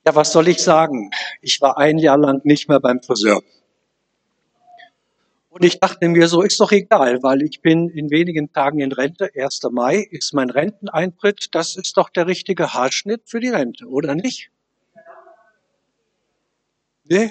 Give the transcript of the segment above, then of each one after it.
Ja, was soll ich sagen? Ich war ein Jahr lang nicht mehr beim Friseur. Und ich dachte mir, so ist doch egal, weil ich bin in wenigen Tagen in Rente. 1. Mai ist mein Renteneintritt. Das ist doch der richtige Haarschnitt für die Rente, oder nicht? Nee?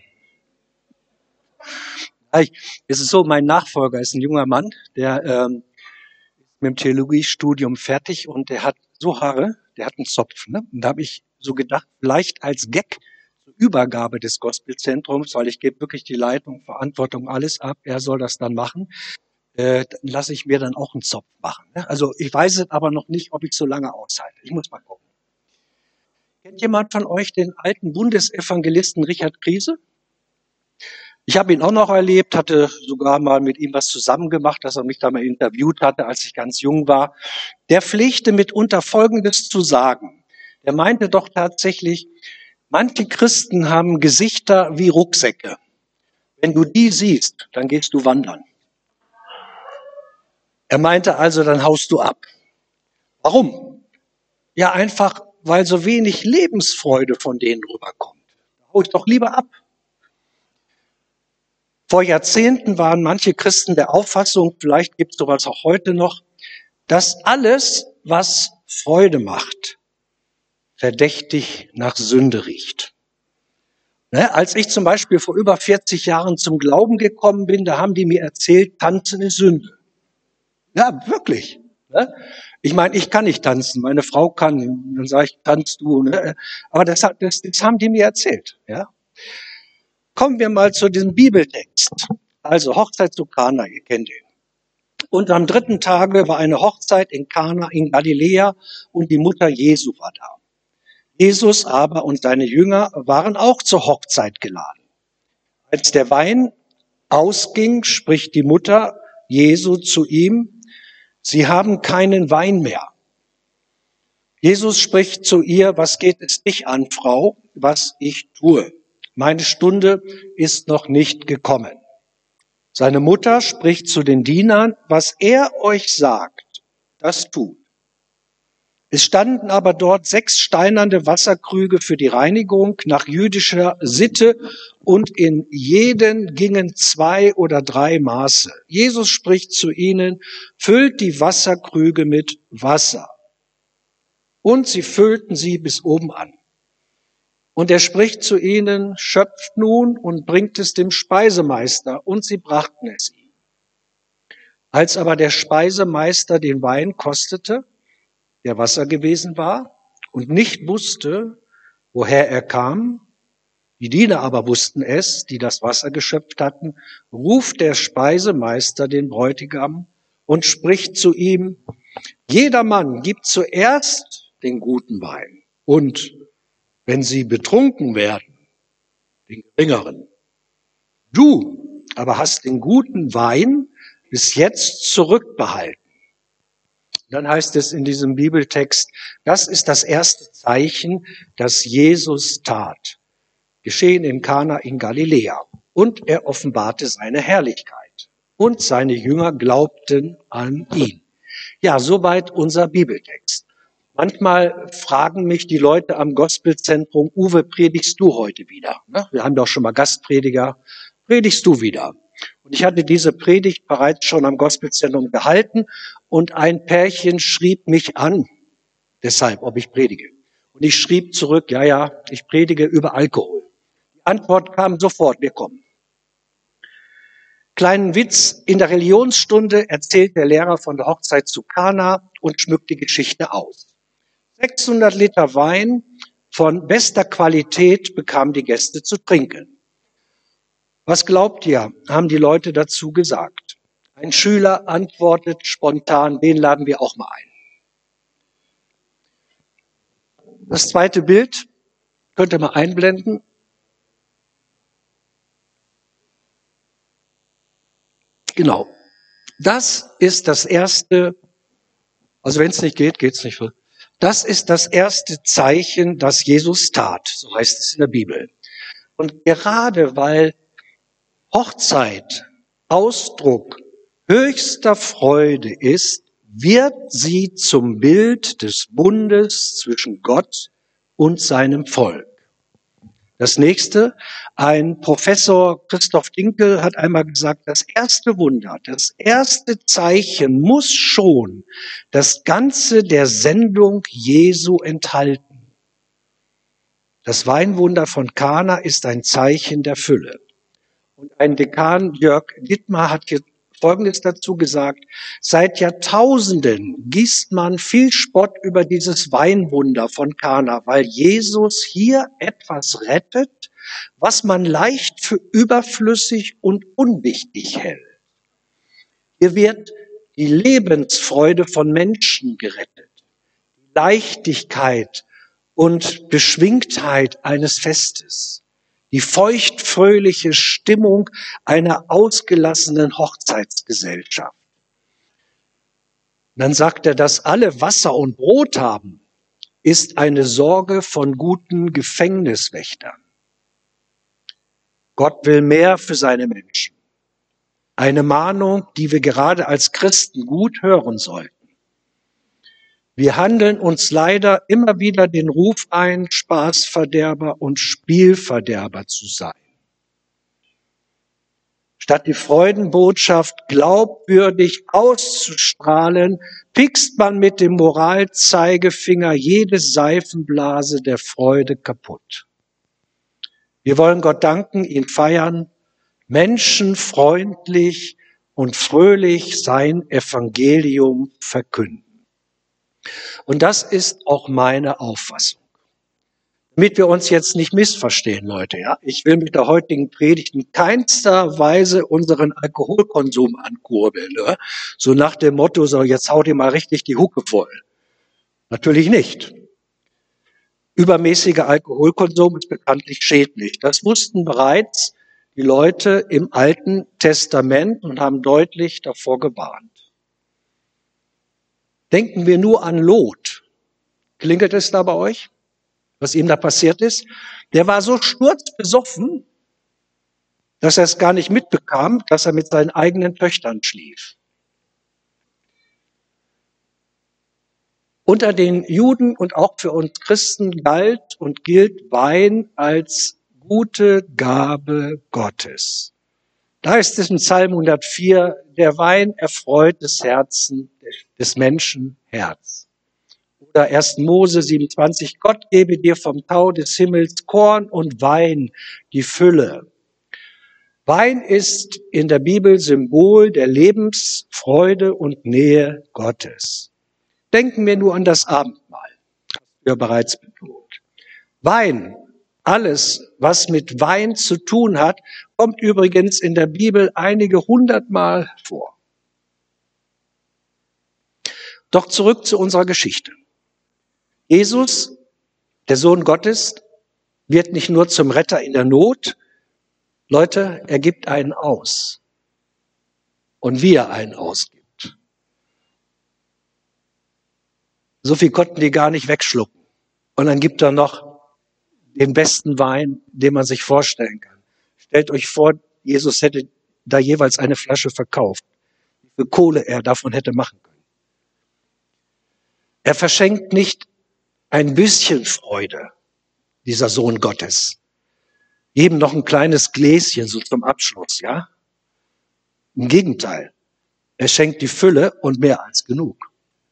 Es ist so, mein Nachfolger ist ein junger Mann, der ist mit dem Theologiestudium fertig und der hat so Haare, der hat einen Zopf. Ne? Und da habe ich so gedacht, vielleicht als Gag zur Übergabe des Gospelzentrums, weil ich gebe wirklich die Leitung, Verantwortung, alles ab, er soll das dann machen, lasse ich mir dann auch einen Zopf machen. Ne? Also ich weiß es aber noch nicht, ob ich so lange aushalte. Ich muss mal gucken. Kennt jemand von euch den alten Bundesevangelisten Richard Kriese? Ich habe ihn auch noch erlebt, hatte sogar mal mit ihm was zusammen gemacht, dass er mich da mal interviewt hatte, als ich ganz jung war. Der pflegte mitunter Folgendes zu sagen. Der meinte doch tatsächlich, manche Christen haben Gesichter wie Rucksäcke. Wenn du die siehst, dann gehst du wandern. Er meinte also, dann haust du ab. Warum? Ja, einfach, weil so wenig Lebensfreude von denen rüberkommt. Da hau ich doch lieber ab. Vor Jahrzehnten waren manche Christen der Auffassung, vielleicht gibt es sowas auch heute noch, dass alles, was Freude macht, verdächtig nach Sünde riecht. Ne, als ich zum Beispiel vor über 40 Jahren zum Glauben gekommen bin, da haben die mir erzählt, Tanzen ist Sünde. Ja, wirklich. Ne? Ich meine, ich kann nicht tanzen, meine Frau kann, dann sage ich, tanzt du. Ne? Aber das haben die mir erzählt. Ja? Kommen wir mal zu diesem Bibeltext. Also Hochzeit zu Kana, ihr kennt ihn. Und am 3. Tage war eine Hochzeit in Kana in Galiläa und die Mutter Jesu war da. Jesus aber und seine Jünger waren auch zur Hochzeit geladen. Als der Wein ausging, spricht die Mutter Jesu zu ihm, Sie haben keinen Wein mehr. Jesus spricht zu ihr, was geht es dich an, Frau, was ich tue? Meine Stunde ist noch nicht gekommen. Seine Mutter spricht zu den Dienern, was er euch sagt, das tut. Es standen aber dort 6 steinerne Wasserkrüge für die Reinigung nach jüdischer Sitte und in jeden gingen 2 oder 3 Maße. Jesus spricht zu ihnen, füllt die Wasserkrüge mit Wasser. Und sie füllten sie bis oben an. Und er spricht zu ihnen, schöpft nun und bringt es dem Speisemeister. Und sie brachten es ihm. Als aber der Speisemeister den Wein kostete, der Wasser gewesen war, und nicht wusste, woher er kam, die Diener aber wussten es, die das Wasser geschöpft hatten, ruft der Speisemeister den Bräutigam und spricht zu ihm, jedermann gibt zuerst den guten Wein und wenn sie betrunken werden, den geringeren. Du aber hast den guten Wein bis jetzt zurückbehalten. Dann heißt es in diesem Bibeltext, das ist das erste Zeichen, das Jesus tat. Geschehen in Kana in Galiläa. Und er offenbarte seine Herrlichkeit. Und seine Jünger glaubten an ihn. Ja, soweit unser Bibeltext. Manchmal fragen mich die Leute am Gospelzentrum, Uwe, predigst du heute wieder? Wir haben doch schon mal Gastprediger. Predigst du wieder? Und ich hatte diese Predigt bereits schon am Gospelzentrum gehalten und ein Pärchen schrieb mich an, deshalb, ob ich predige. Und ich schrieb zurück, ja, ich predige über Alkohol. Die Antwort kam sofort, wir kommen. Kleinen Witz, in der Religionsstunde erzählt der Lehrer von der Hochzeit zu Kana und schmückt die Geschichte aus. 600 Liter Wein von bester Qualität bekamen die Gäste zu trinken. Was glaubt ihr, haben die Leute dazu gesagt? Ein Schüler antwortet spontan, den laden wir auch mal ein. Das zweite Bild könnt ihr mal einblenden. Genau. Das ist das erste, also wenn es nicht geht, geht's nicht. Das ist das erste Zeichen, das Jesus tat, so heißt es in der Bibel. Und gerade weil Hochzeit Ausdruck höchster Freude ist, wird sie zum Bild des Bundes zwischen Gott und seinem Volk. Das nächste, ein Professor Christoph Dinkel hat einmal gesagt, das erste Wunder, das erste Zeichen muss schon das Ganze der Sendung Jesu enthalten. Das Weinwunder von Kana ist ein Zeichen der Fülle. Und ein Dekan, Jörg Dittmar, hat hier Folgendes dazu gesagt: Seit Jahrtausenden gießt man viel Spott über dieses Weinwunder von Kana, weil Jesus hier etwas rettet, was man leicht für überflüssig und unwichtig hält. Hier wird die Lebensfreude von Menschen gerettet, die Leichtigkeit und Beschwingtheit eines Festes, die feuchtfröhliche Stimmung einer ausgelassenen Hochzeitsgesellschaft. Dann sagt er, dass alle Wasser und Brot haben, ist eine Sorge von guten Gefängniswächtern. Gott will mehr für seine Menschen. Eine Mahnung, die wir gerade als Christen gut hören sollten. Wir handeln uns leider immer wieder den Ruf ein, Spaßverderber und Spielverderber zu sein. Statt die Freudenbotschaft glaubwürdig auszustrahlen, piekst man mit dem Moralzeigefinger jede Seifenblase der Freude kaputt. Wir wollen Gott danken, ihn feiern, menschenfreundlich und fröhlich sein Evangelium verkünden. Und das ist auch meine Auffassung. Damit wir uns jetzt nicht missverstehen, Leute, ja. Ich will mit der heutigen Predigt in keinster Weise unseren Alkoholkonsum ankurbeln, ne? So nach dem Motto, so jetzt haut ihr mal richtig die Hucke voll. Natürlich nicht. Übermäßiger Alkoholkonsum ist bekanntlich schädlich. Das wussten bereits die Leute im Alten Testament und haben deutlich davor gewarnt. Denken wir nur an Lot. Klingelt es da bei euch, was ihm da passiert ist? Der war so sturzbesoffen, dass er es gar nicht mitbekam, dass er mit seinen eigenen Töchtern schlief. Unter den Juden und auch für uns Christen galt und gilt Wein als gute Gabe Gottes. Da ist es in Psalm 104, der Wein erfreut das Herzen des Menschen Herz. Oder 1. Mose 27, Gott gebe dir vom Tau des Himmels Korn und Wein, die Fülle. Wein ist in der Bibel Symbol der Lebensfreude und Nähe Gottes. Denken wir nur an das Abendmahl, das wir bereits betont. Wein, alles, was mit Wein zu tun hat, kommt übrigens in der Bibel einige 100-mal vor. Doch zurück zu unserer Geschichte. Jesus, der Sohn Gottes, wird nicht nur zum Retter in der Not. Leute, er gibt einen aus. Und wie er einen ausgibt. So viel konnten die gar nicht wegschlucken. Und dann gibt er noch den besten Wein, den man sich vorstellen kann. Stellt euch vor, Jesus hätte da jeweils eine Flasche verkauft. Wie viel Kohle er davon hätte machen können. Er verschenkt nicht ein bisschen Freude, dieser Sohn Gottes. Eben noch ein kleines Gläschen, so zum Abschluss, ja? Im Gegenteil. Er schenkt die Fülle und mehr als genug.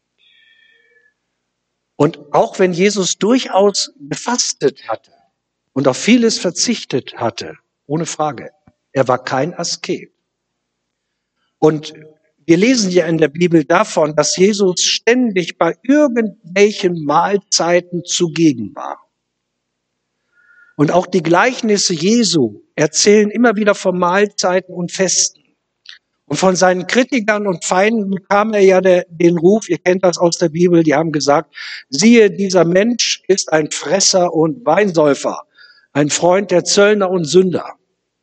Und auch wenn Jesus durchaus gefastet hatte und auf vieles verzichtet hatte, ohne Frage, er war kein Asket. Und wir lesen ja in der Bibel davon, dass Jesus ständig bei irgendwelchen Mahlzeiten zugegen war. Und auch die Gleichnisse Jesu erzählen immer wieder von Mahlzeiten und Festen. Und von seinen Kritikern und Feinden bekam er ja den Ruf, ihr kennt das aus der Bibel, die haben gesagt, siehe, dieser Mensch ist ein Fresser und Weinsäufer, ein Freund der Zöllner und Sünder.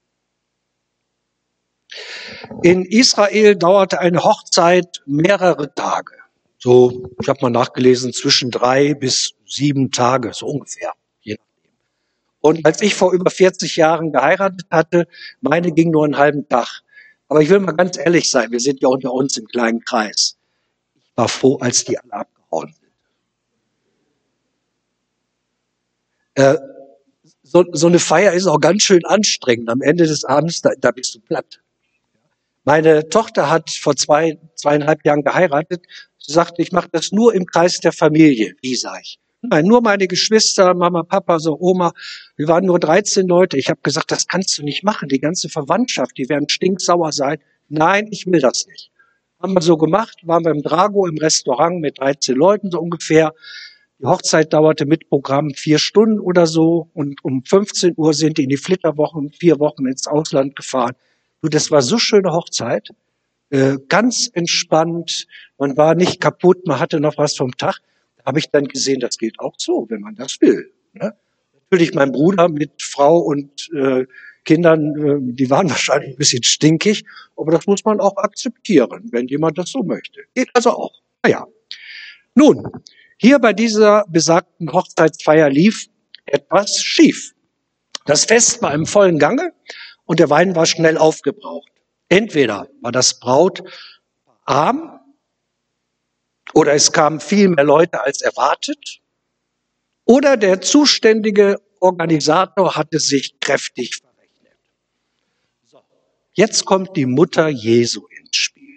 In Israel dauerte eine Hochzeit mehrere Tage. So, ich habe mal nachgelesen, zwischen 3 bis 7 Tage, so ungefähr. Je nachdem. Und als ich vor über 40 Jahren geheiratet hatte, meine ging nur einen halben Tag. Aber ich will mal ganz ehrlich sein, wir sind ja unter uns im kleinen Kreis. Ich war froh, als die alle abgehauen sind. so eine Feier ist auch ganz schön anstrengend. Am Ende des Abends, da bist du platt. Meine Tochter hat vor 2,5 Jahren geheiratet. Sie sagte, ich mache das nur im Kreis der Familie. Wie, sag ich? Nein, nur meine Geschwister, Mama, Papa, so Oma. Wir waren nur 13 Leute. Ich habe gesagt, das kannst du nicht machen. Die ganze Verwandtschaft, die werden stinksauer sein. Nein, ich will das nicht. Haben wir so gemacht, waren wir im Drago im Restaurant mit 13 Leuten so ungefähr. Die Hochzeit dauerte mit Programm 4 Stunden oder so. Und um 15 Uhr sind die in die Flitterwochen 4 Wochen ins Ausland gefahren. Du, das war so schöne Hochzeit, ganz entspannt, man war nicht kaputt, man hatte noch was vom Tag. Da habe ich dann gesehen, das geht auch so, wenn man das will. Ne? Natürlich mein Bruder mit Frau und Kindern, die waren wahrscheinlich ein bisschen stinkig, aber das muss man auch akzeptieren, wenn jemand das so möchte. Geht also auch. Naja. Nun, hier bei dieser besagten Hochzeitsfeier lief etwas schief. Das Fest war im vollen Gange. Und der Wein war schnell aufgebraucht. Entweder war das Braut arm oder es kamen viel mehr Leute als erwartet oder der zuständige Organisator hatte sich kräftig verrechnet. So, jetzt kommt die Mutter Jesu ins Spiel.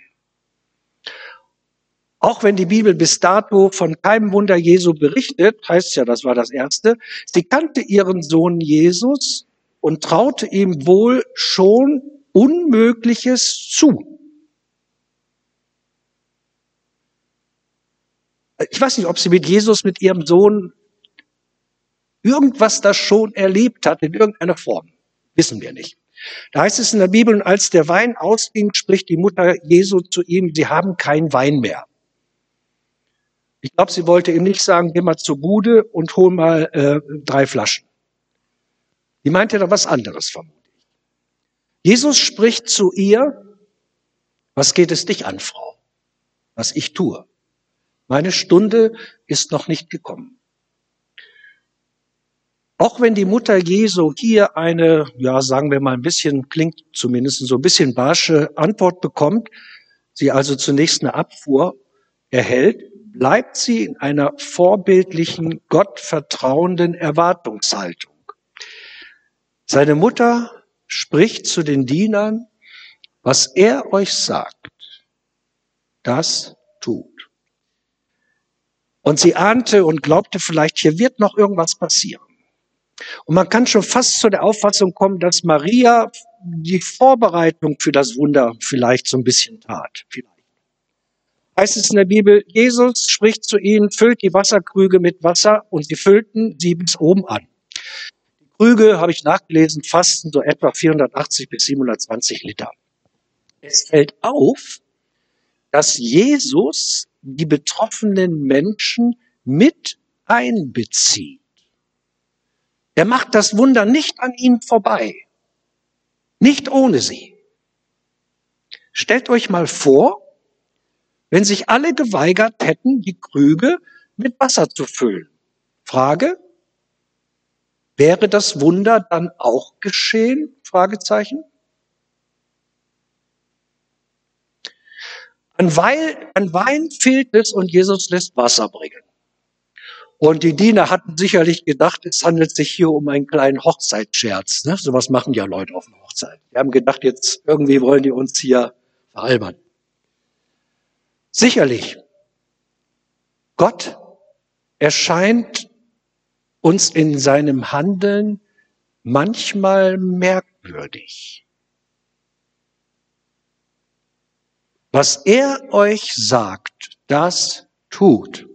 Auch wenn die Bibel bis dato von keinem Wunder Jesu berichtet, heißt ja, das war das Erste, sie kannte ihren Sohn Jesus und traute ihm wohl schon Unmögliches zu. Ich weiß nicht, ob sie mit Jesus, mit ihrem Sohn, irgendwas da schon erlebt hat, in irgendeiner Form. Wissen wir nicht. Da heißt es in der Bibel, als der Wein ausging, spricht die Mutter Jesu zu ihm, sie haben keinen Wein mehr. Ich glaube, sie wollte ihm nicht sagen, geh mal zur Bude und hol mal 3 Flaschen. Die meinte da was anderes vermutlich. Jesus spricht zu ihr, was geht es dich an, Frau, was ich tue? Meine Stunde ist noch nicht gekommen. Auch wenn die Mutter Jesu hier eine, ja, sagen wir mal ein bisschen, klingt zumindest so ein bisschen barsche Antwort bekommt, sie also zunächst eine Abfuhr erhält, bleibt sie in einer vorbildlichen, gottvertrauenden Erwartungshaltung. Seine Mutter spricht zu den Dienern, was er euch sagt, das tut. Und sie ahnte und glaubte vielleicht, hier wird noch irgendwas passieren. Und man kann schon fast zu der Auffassung kommen, dass Maria die Vorbereitung für das Wunder vielleicht so ein bisschen tat. Vielleicht. Heißt es in der Bibel, Jesus spricht zu ihnen, füllt die Wasserkrüge mit Wasser und sie füllten sie bis oben an. Die Krüge, habe ich nachgelesen, fassten so etwa 480 bis 720 Liter. Es fällt auf, dass Jesus die betroffenen Menschen mit einbezieht. Er macht das Wunder nicht an ihnen vorbei, nicht ohne sie. Stellt euch mal vor, wenn sich alle geweigert hätten, die Krüge mit Wasser zu füllen. Frage, wäre das Wunder dann auch geschehen? Fragezeichen. An Wein fehlt es und Jesus lässt Wasser bringen. Und die Diener hatten sicherlich gedacht, es handelt sich hier um einen kleinen Hochzeitsscherz. Ne? Sowas machen ja Leute auf einer Hochzeit. Die haben gedacht, jetzt irgendwie wollen die uns hier veralbern. Sicherlich. Gott erscheint uns in seinem Handeln manchmal merkwürdig. Was er euch sagt, das tut.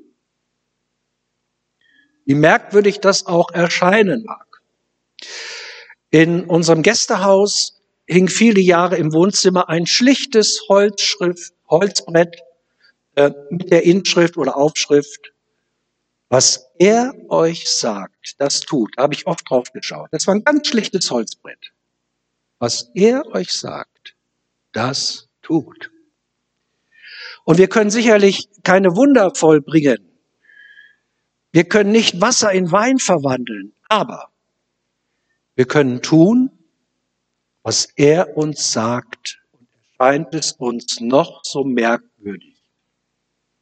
Wie merkwürdig das auch erscheinen mag. In unserem Gästehaus hing viele Jahre im Wohnzimmer ein schlichtes Holzbrett mit der Inschrift oder Aufschrift, was er euch sagt, das tut. Da habe ich oft drauf geschaut. Das war ein ganz schlichtes Holzbrett. Was er euch sagt, das tut. Und wir können sicherlich keine Wunder vollbringen. Wir können nicht Wasser in Wein verwandeln, aber wir können tun, was er uns sagt, und erscheint es uns noch so merkwürdig.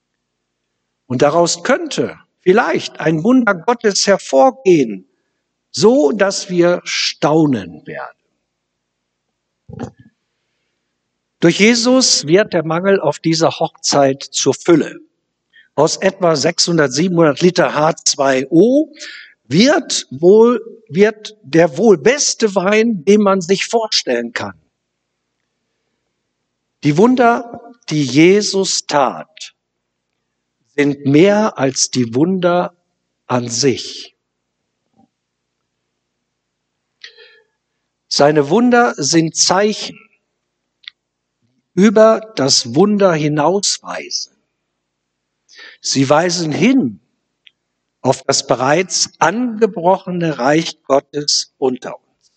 Und daraus könnte vielleicht ein Wunder Gottes hervorgehen, so dass wir staunen werden. Durch Jesus wird der Mangel auf dieser Hochzeit zur Fülle. Aus etwa 600, 700 Liter H2O wird der wohl beste Wein, den man sich vorstellen kann. Die Wunder, die Jesus tat, sind mehr als die Wunder an sich. Seine Wunder sind Zeichen, die über das Wunder hinausweisen. Sie weisen hin auf das bereits angebrochene Reich Gottes unter uns.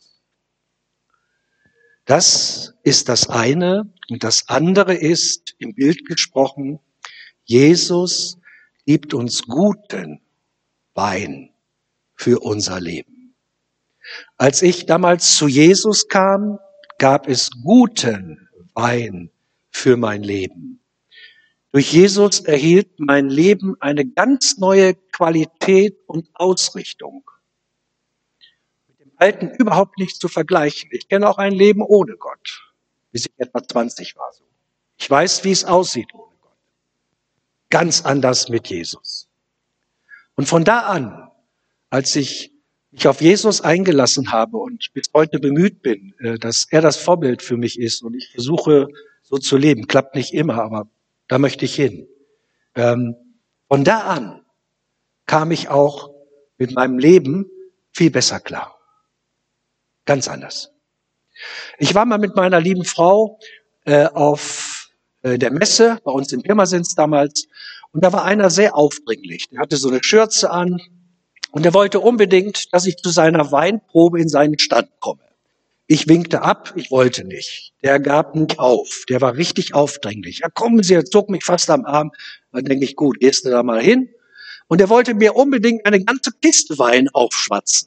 Das ist das eine. Und das andere ist, im Bild gesprochen, Jesus gibt uns guten Wein für unser Leben. Als ich damals zu Jesus kam, gab es guten Wein für mein Leben. Durch Jesus erhielt mein Leben eine ganz neue Qualität und Ausrichtung. Mit dem Alten überhaupt nicht zu vergleichen. Ich kenne auch ein Leben ohne Gott, bis ich etwa 20 war. Ich weiß, wie es aussieht ohne Gott. Ganz anders mit Jesus. Und von da an, als ich mich auf Jesus eingelassen habe und bis heute bemüht bin, dass er das Vorbild für mich ist und ich versuche so zu leben, klappt nicht immer, aber da möchte ich hin. Von da an kam ich auch mit meinem Leben viel besser klar. Ganz anders. Ich war mal mit meiner lieben Frau auf der Messe, bei uns in Pirmasens damals, und da war einer sehr aufdringlich. Der hatte so eine Schürze an und der wollte unbedingt, dass ich zu seiner Weinprobe in seinen Stand komme. Ich winkte ab, ich wollte nicht. Der gab nicht auf. Der war richtig aufdringlich. Ja, kommen Sie, er zog mich fast am Arm. Dann denke ich, gut, gehst du da mal hin. Und er wollte mir unbedingt eine ganze Kiste Wein aufschwatzen.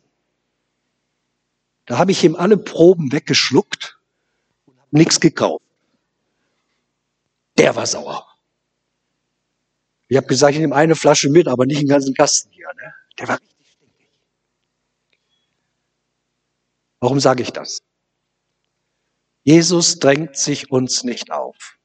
Da habe ich ihm alle Proben weggeschluckt und habe nichts gekauft. Der war sauer. Ich habe gesagt, ich nehme eine Flasche mit, aber nicht einen ganzen Kasten hier. Ne? Der war richtig stinkig. Warum sage ich das? Jesus drängt sich uns nicht auf.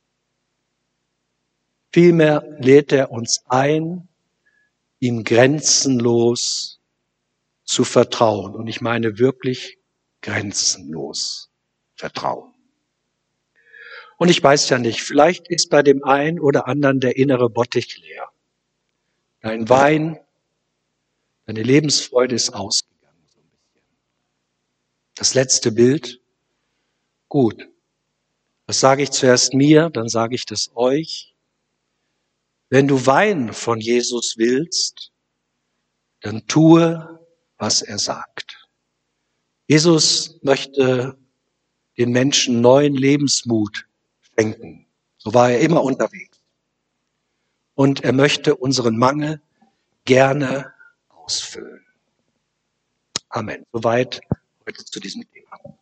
Vielmehr lädt er uns ein, ihm grenzenlos zu vertrauen. Und ich meine wirklich grenzenlos vertrauen. Und ich weiß ja nicht, vielleicht ist bei dem einen oder anderen der innere Bottich leer. Dein Wein, deine Lebensfreude ist ausgegangen. So ein bisschen. Das letzte Bild. Gut, das sage ich zuerst mir, dann sage ich das euch. Wenn du Wein von Jesus willst, dann tue, was er sagt. Jesus möchte den Menschen neuen Lebensmut schenken. So war er immer unterwegs. Und er möchte unseren Mangel gerne ausfüllen. Amen. Soweit heute zu diesem Thema.